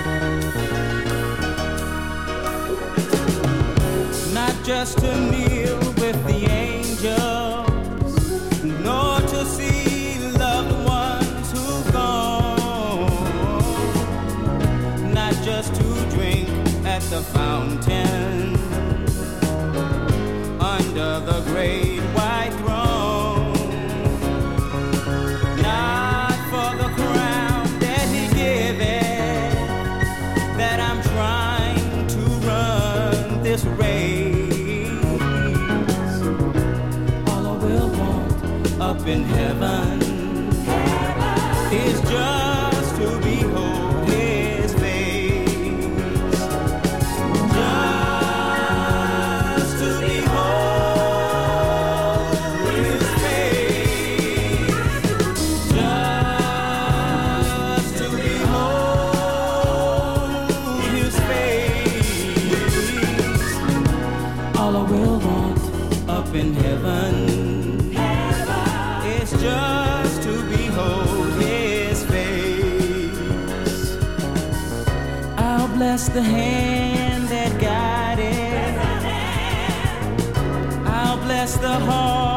Not just to kneel with the angels, nor to see loved ones who've gone, not just to drink at the fountain under the great white throne, not for the crown that he giveth, that I'm trying to run this race. All I will want up in heaven is just to behold his face, just to behold his face, just to behold his face. All I will want up in heaven is just to behold his face. I'll bless the hand that guided, I'll bless the heart